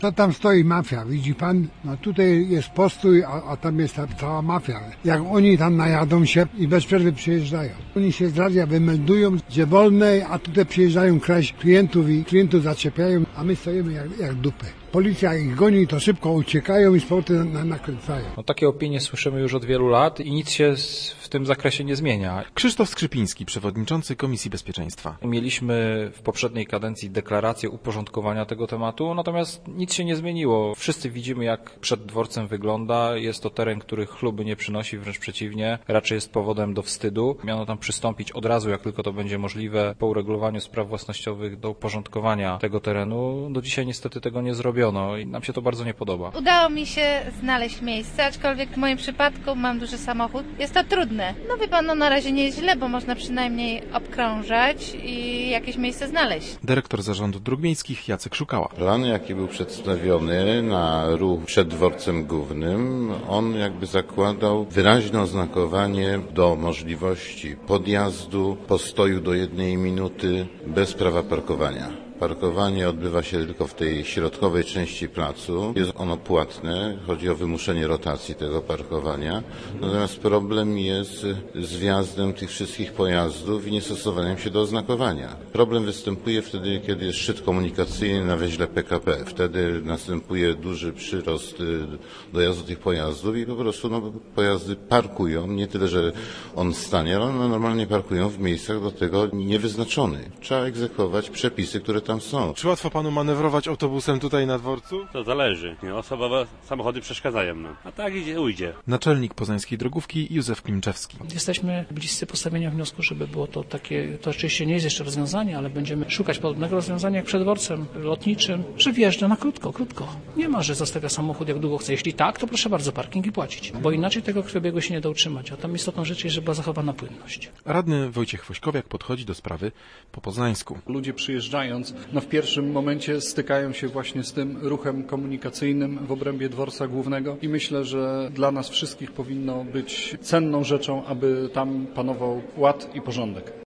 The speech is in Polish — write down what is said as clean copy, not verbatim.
To tam stoi mafia, widzi pan? No tutaj jest postój, a tam jest ta cała mafia. Jak oni tam najadą się i bez przerwy przyjeżdżają. Oni się z radia wymeldują, gdzie wolne, a tutaj przyjeżdżają kraść klientów i klientów zaczepiają, a my stoimy jak dupy. Policja ich goni, to szybko uciekają i z powrotem nakręcają. No, takie opinie słyszymy już od wielu lat i nic się w tym zakresie nie zmienia. Krzysztof Skrzypiński, przewodniczący Komisji Bezpieczeństwa. Mieliśmy w poprzedniej kadencji deklarację uporządkowania tego tematu, natomiast nic się nie zmieniło. Wszyscy widzimy, jak przed dworcem wygląda. Jest to teren, który chluby nie przynosi, wręcz przeciwnie. Raczej jest powodem do wstydu. Miano tam przystąpić od razu, jak tylko to będzie możliwe, po uregulowaniu spraw własnościowych do uporządkowania tego terenu. Do dzisiaj niestety tego nie zrobiono i nam się to bardzo nie podoba. Udało mi się znaleźć miejsce, aczkolwiek w moim przypadku mam duży samochód. Jest to trudne. No wie pan, na razie nie jest źle, bo można przynajmniej obkrążać i jakieś miejsce znaleźć. Dyrektor Zarządu Dróg Miejskich Jacek Szukała. Plan, jaki był przedstawiony na ruch przed dworcem głównym, on jakby zakładał wyraźne oznakowanie do możliwości podjazdu, postoju do 1 minuty bez prawa parkowania. Parkowanie odbywa się tylko w tej środkowej części placu. Jest ono płatne, chodzi o wymuszenie rotacji tego parkowania. Natomiast problem jest z wjazdem tych wszystkich pojazdów i niestosowaniem się do oznakowania. Problem występuje wtedy, kiedy jest szczyt komunikacyjny na węźle PKP. Wtedy następuje duży przyrost dojazdu tych pojazdów i po prostu pojazdy parkują. Nie tyle, że on stanie, ale one normalnie parkują w miejscach do tego niewyznaczonych. Trzeba egzekwować przepisy, które tam są. Czy łatwo panu manewrować autobusem tutaj na dworcu? To zależy. Osobowe samochody przeszkadzają. A tak idzie, ujdzie. Naczelnik Poznańskiej Drogówki Józef Klimczewski. Jesteśmy bliscy postawienia wniosku, żeby było to takie, to oczywiście nie jest jeszcze rozwiązanie, ale będziemy szukać podobnego rozwiązania jak przed dworcem lotniczym, że wjeżdża na krótko. Nie ma, że zostawia samochód jak długo chce. Jeśli tak, to proszę bardzo, parking i płacić. Bo inaczej tego krwiobiegu się nie da utrzymać. A tam istotną rzecz jest, żeby była zachowana płynność. Radny Wojciech Wośkowiak podchodzi do sprawy po poznańsku. Ludzie przyjeżdżając, w pierwszym momencie stykają się właśnie z tym ruchem komunikacyjnym w obrębie dworca głównego i myślę, że dla nas wszystkich powinno być cenną rzeczą, aby tam panował ład i porządek.